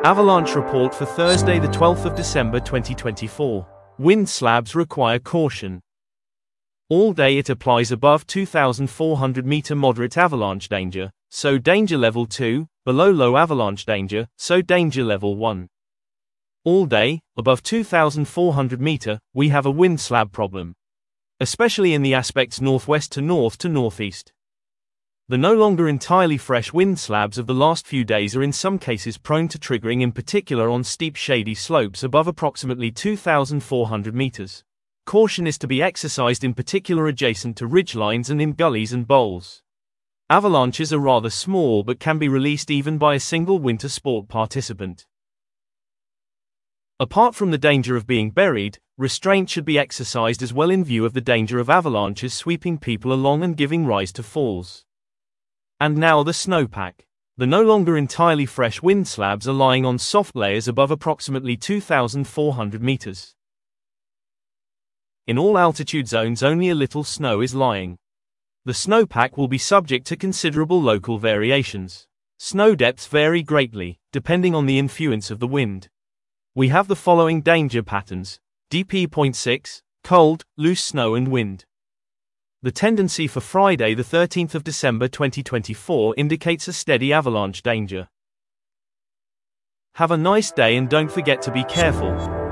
Avalanche report for Thursday the 12th of December 2024. Wind slabs require caution. All day it applies above 2,400 meter moderate avalanche danger, so danger level 2, below low avalanche danger, so danger level 1. All day, above 2,400 meter, we have a wind slab problem, especially in the aspects northwest to northeast. The no longer entirely fresh wind slabs of the last few days are in some cases prone to triggering, in particular on steep shady slopes above approximately 2,400 meters. Caution is to be exercised in particular adjacent to ridgelines and in gullies and bowls. Avalanches are rather small but can be released even by a single winter sport participant. Apart from the danger of being buried, restraint should be exercised as well in view of the danger of avalanches sweeping people along and giving rise to falls. And now the snowpack. The no longer entirely fresh wind slabs are lying on soft layers above approximately 2,400 meters. In all altitude zones only a little snow is lying. The snowpack will be subject to considerable local variations. Snow depths vary greatly, depending on the influence of the wind. We have the following danger patterns: DP.6, cold, loose snow and wind. The tendency for Friday the 13th of December 2024 indicates a steady avalanche danger. Have a nice day and don't forget to be careful.